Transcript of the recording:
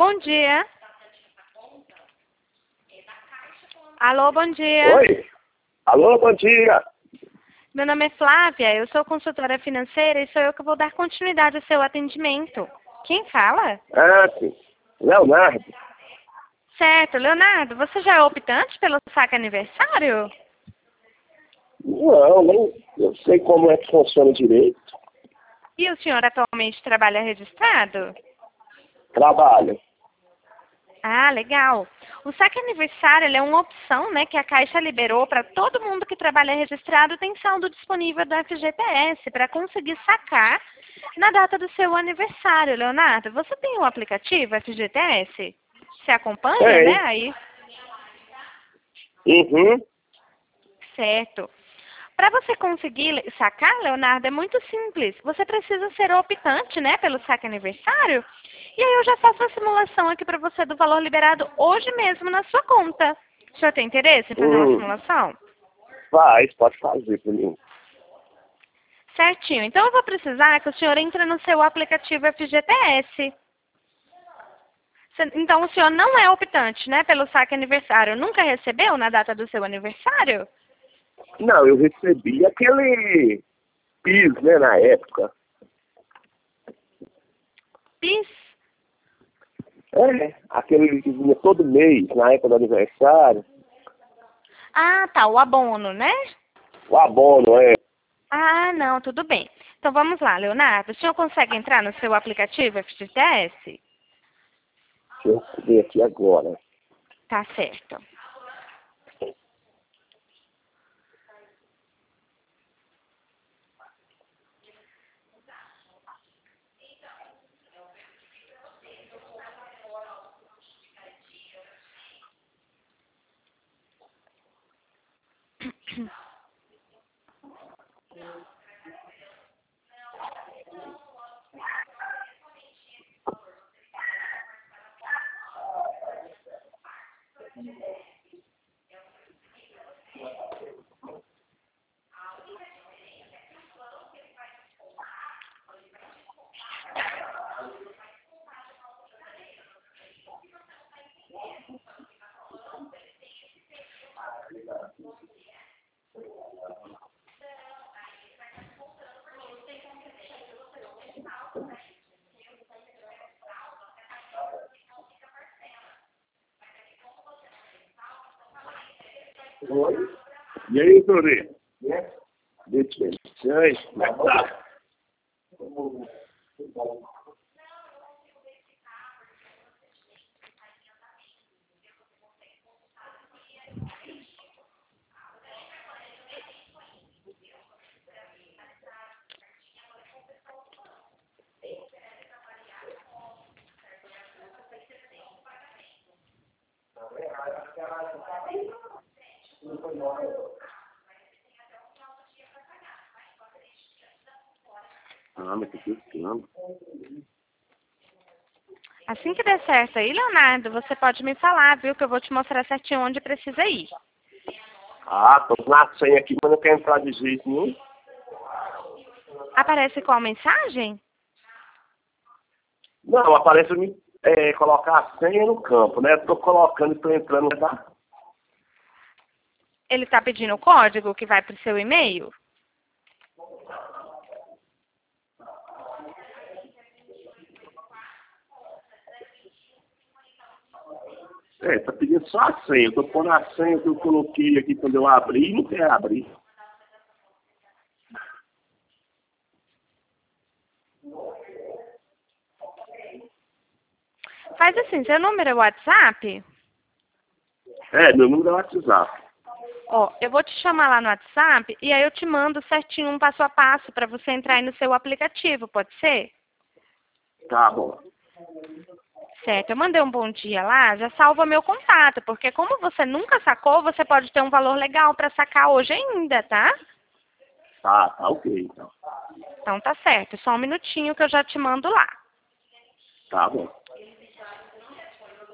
bom dia. Alô, bom dia. Oi? Alô, bom dia. Meu nome é Flávia, eu sou consultora financeira e sou eu que vou dar continuidade ao seu atendimento. Quem fala? Ah, sim. Leonardo. Certo, Leonardo, você já é optante pelo saque aniversário? Não, nem eu sei como é que funciona direito. E o senhor atualmente trabalha registrado? Trabalho. Ah, legal. O saque aniversário ele é uma opção, né, que a Caixa liberou para todo mundo que trabalha registrado tem saldo disponível do FGTS para conseguir sacar na data do seu aniversário, Leonardo. Você tem um aplicativo FGTS? Você acompanha, né? Tem. Aí, Uhum. certo. Para você conseguir sacar, Leonardo, é muito simples. Você precisa ser optante, né, pelo saque aniversário. E aí eu já faço a simulação aqui para você do valor liberado hoje mesmo na sua conta. O senhor tem interesse em fazer uma simulação? Pode fazer pra mim. Certinho. Então eu vou precisar que o senhor entre no seu aplicativo FGTS. Então o senhor não é optante, né, pelo saque aniversário. Nunca recebeu na data do seu aniversário? Não, eu recebi aquele PIS, né, na época. PIS? É, aquele que vinha todo mês, na época do aniversário. Ah, tá, o abono, né? O abono, é. Ah, não, tudo bem. Então vamos lá, Leonardo. O senhor consegue entrar no seu aplicativo FGTS? Deixa eu ver aqui agora. Tá certo. Oi? E aí, Dori? Deixa eu ver. E aí, como é que tá? Ah, mas que escândalo. Assim que der certo aí, Leonardo, você pode me falar, viu? Que eu vou te mostrar certinho onde precisa ir. Ah, tô na senha aqui, mas não quero entrar de jeito nenhum. Aparece qual mensagem? Não, aparece me colocar a senha no campo, né? Tô colocando e tô entrando, tá? Ele está pedindo o código que vai para o seu e-mail? É, tá pedindo só a senha. Eu tô pondo a senha que eu coloquei aqui quando eu abri e não quer abrir. Faz assim, seu número é WhatsApp? É, meu número é WhatsApp. Ó, eu vou te chamar lá no WhatsApp e aí eu te mando certinho um passo a passo para você entrar aí no seu aplicativo, pode ser? Tá bom. Certo, eu mandei um bom dia lá, já salva meu contato, porque como você nunca sacou, você pode ter um valor legal para sacar hoje ainda, tá? Tá ok, então. Então tá certo, só um minutinho que eu já te mando lá. Tá bom.